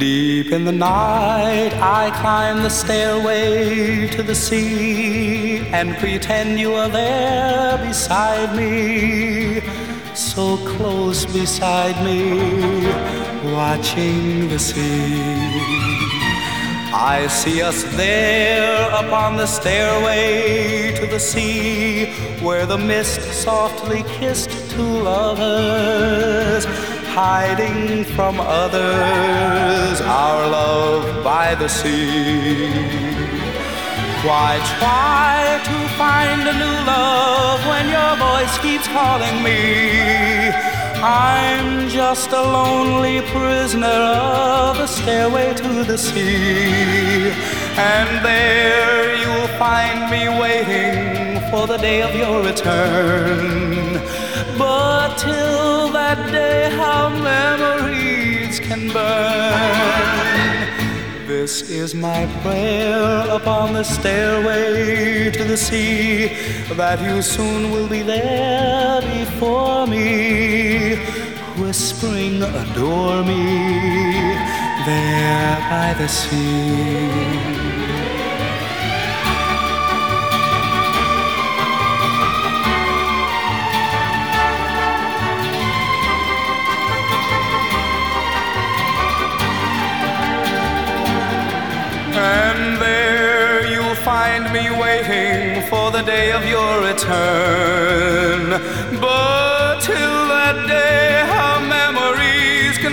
Deep in the night, I climb the stairway to the sea and pretend you are there beside me, so close beside me, watching the sea. I see us there upon the stairway to the sea, where the mist softly kissed two lovers, hiding from others our love by the sea. Why try to find a new love when your voice keeps calling me? I'm just a lonely prisoner of the stairway to the sea, and there you'll find me waiting for the day of your return. But till that day, how memories can burn. This is my prayer upon the stairway to the sea, that you soon will be there before me, whispering, adore me, there by the sea. And there you'll find me waiting for the day of your return. But till that day, how memories can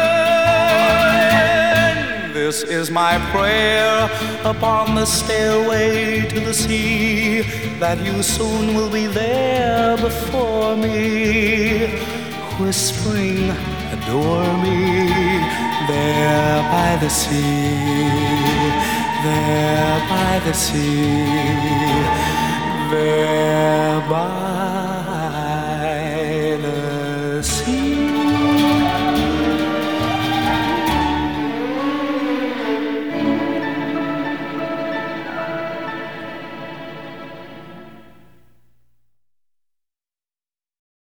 burn. This is my prayer upon the stairway to the sea, that you soon will be there before me, whispering, adore me, there by the sea. There by the sea, there by